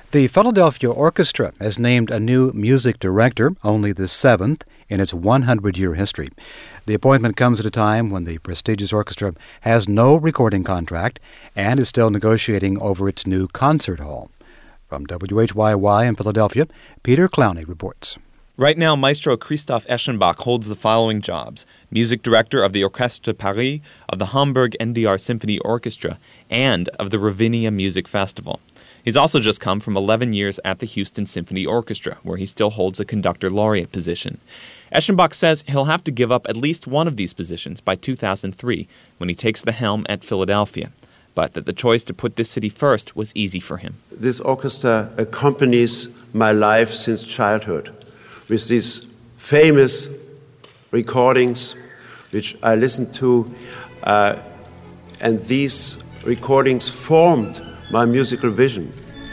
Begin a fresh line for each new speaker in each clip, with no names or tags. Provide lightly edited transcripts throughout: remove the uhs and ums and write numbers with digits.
The Philadelphia Orchestra has named a new music director, only the seventh in its 100-year history. The appointment comes at a time when the prestigious orchestra has no recording contract and is still negotiating over its new concert hall. From WHYY in Philadelphia, Peter Clowney reports.
Right now, Maestro Christoph Eschenbach holds the following jobs: music director of the Orchestre de Paris, of the Hamburg NDR Symphony Orchestra, and of the Ravinia Music Festival. He's also just come from 11 years at the Houston Symphony Orchestra, where he still holds a conductor laureate position. Eschenbach says he'll have to give up at least one of these positions by 2003, when he takes the helm at Philadelphia, but that the choice to put this city first was easy for him.
This orchestra accompanies my life since childhood, with these famous recordings which I listened to, and these recordings formed my musical vision.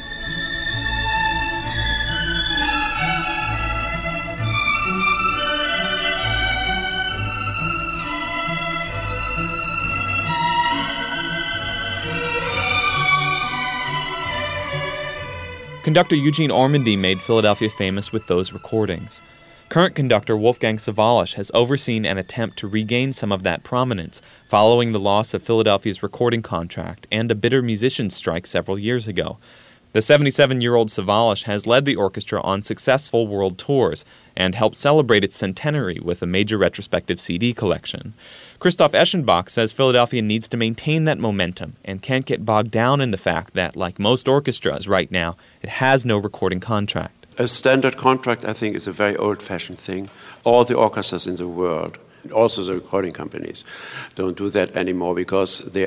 Conductor Eugene Ormandy made Philadelphia famous with those recordings. Current conductor Wolfgang Sawallisch has overseen an attempt to regain some of that prominence following the loss of Philadelphia's recording contract and a bitter musicians' strike several years ago. The 77-year-old Sawallisch has led the orchestra on successful world tours and helped celebrate its centenary with a major retrospective CD collection. Christoph Eschenbach says Philadelphia needs to maintain that momentum and can't get bogged down in the fact that, like most orchestras right now, it has no recording contract.
A standard contract, I think, is a very old-fashioned thing. All the orchestras in the world, also the recording companies, don't do that anymore because they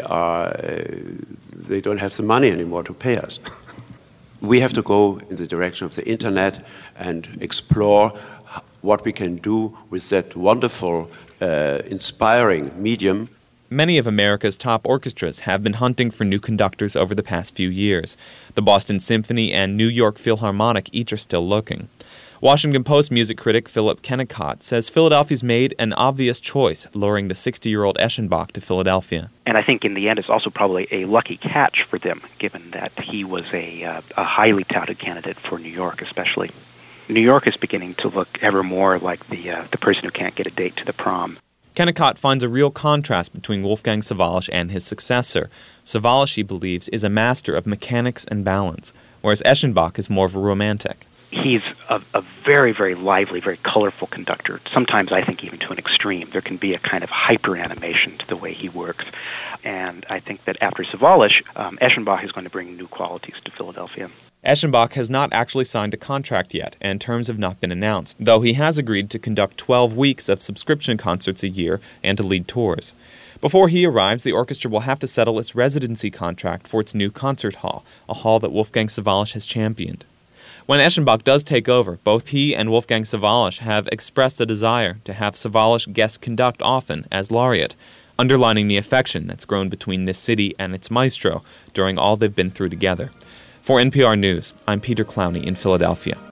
don't have the money anymore to pay us. We have to go in the direction of the internet and explore what we can do with that wonderful, inspiring medium.
Many of America's top orchestras have been hunting for new conductors over the past few years. The Boston Symphony and New York Philharmonic each are still looking. Washington Post music critic Philip Kennicott says Philadelphia's made an obvious choice, luring the 60-year-old Eschenbach to Philadelphia.
And I think in the end it's also probably a lucky catch for them, given that he was a highly touted candidate for New York especially. New York is beginning to look ever more like the person who can't get a date to the prom.
Kennicott finds a real contrast between Wolfgang Sawallisch and his successor. Sawallisch, he believes, is a master of mechanics and balance, whereas Eschenbach is more of a romantic.
He's a very, very lively, very colorful conductor, sometimes I think even to an extreme. There can be a kind of hyper-animation to the way he works. And I think that after Sawallisch, Eschenbach is going to bring new qualities to Philadelphia.
Eschenbach has not actually signed a contract yet, and terms have not been announced, though he has agreed to conduct 12 weeks of subscription concerts a year and to lead tours. Before he arrives, the orchestra will have to settle its residency contract for its new concert hall, a hall that Wolfgang Sawallisch has championed. When Eschenbach does take over, both he and Wolfgang Sawallisch have expressed a desire to have Sawallisch guest conduct often as laureate, underlining the affection that's grown between this city and its maestro during all they've been through together. For NPR News, I'm Peter Clowney in Philadelphia.